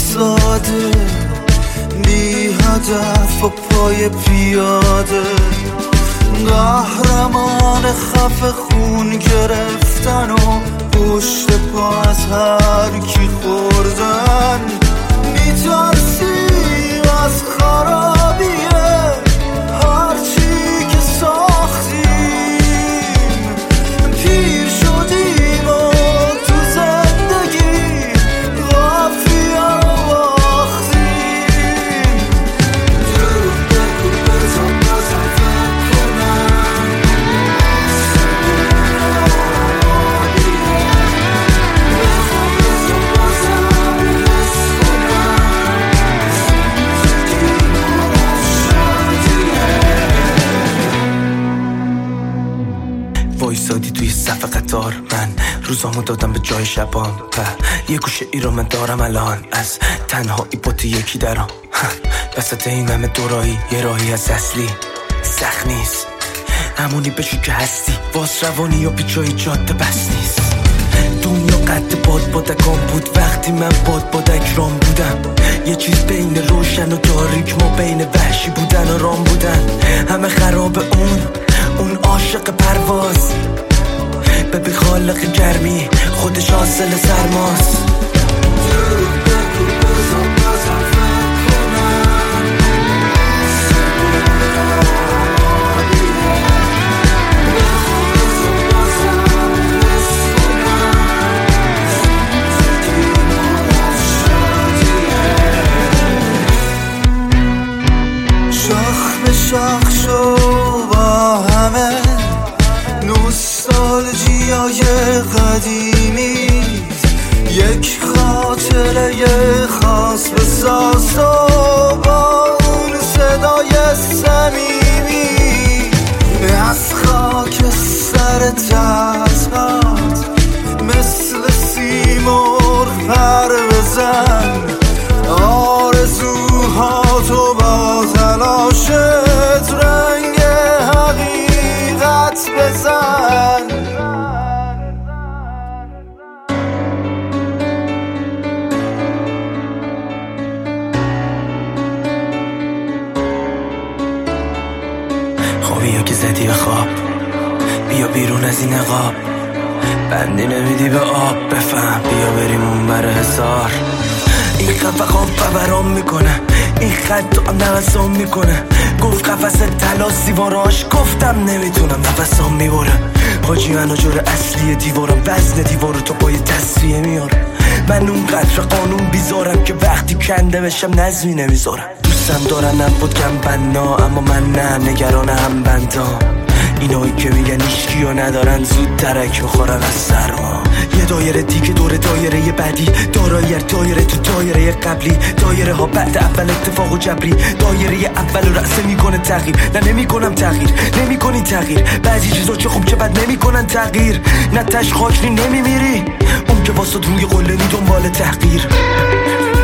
ساده، بی هدف و پای پیاده، قهرمان خفه خون گرفتن و پشت پا از هر کی خوردن. میترسیم از خرابیه هرچی که ساختیم، پیر شدیم و تو زندگی قافیه رو باختیم. دروغ بگو بزن بازم فکر کنم، بخوام بزن بازم حس کنم، زندگی مراز شدیه. وایسادی توی صف قطار، من روزامو دادم به جای شبام، یه گوشه ای رو من دارم الان، از تنهایی با تو یکی درام. وسط این همه دورایی یه راهی از اصلی سخت نیست، همونی بشو که هستی، واس روانی و پیچای جاده بس نیست. دنیا قد بادکام بود وقتی من بادک رام بودم، یه چیز بین روشن و تاریک، ما بین وحشی بودن و رام بودن. همه خراب اون عاشق پرواز، ببین خالق گرمی خودش حاصل سرماست. دروغ بگو بزن بازم فکر کنم، بخوام بزن بازم حس کنم، زندگی مراز شدیه. شاخ به شاخ شو با همه نوستالژیای قدیمی، یک خاطره خاص بساز و با اون صدای صمیمی از خاک سر تزهات مثل سیمرغ پر بزن، آرزوهاتو با تلاشت رنگ حقیقت بزن. خوابی که زدی به خواب، بیا بیرون از این نقاب، بندی نمیدی به آب، بفهم بیا بریم اون بر حصار. این خفقام فورام میکنه، این خط تو هم نوسام میکنه، گفت قفص طلا سیواراش، گفتم نمیتونم نفسام میبره. حاجی منو جور اصلی دیوارم، وزن دیوارو تو پای تصفیه میاره. من اون قدر قانون بیزارم که وقتی کنده بشم نظمی نمیذارم. دوستم دارنم بود کم بنا، اما من نه، نگران هم بندام. اینایی که میگن ایشکی ها ندارن زود ترک میخورن از سرما. یه دایره دیگه دور دایره بعدی، دایره تو دایره قبلی، دایره ها بعد اول اتفاق و جبری، دایره اول رأسه میکنه تغییر. نه نمیکنم تغییر، نمیکنی تغییر، بعضی چیزا چه خوب چه بد نمیکنن تغییر. نه تش خاک نمیمیری، اون که واسه روی قله نی دنبال تحقیر.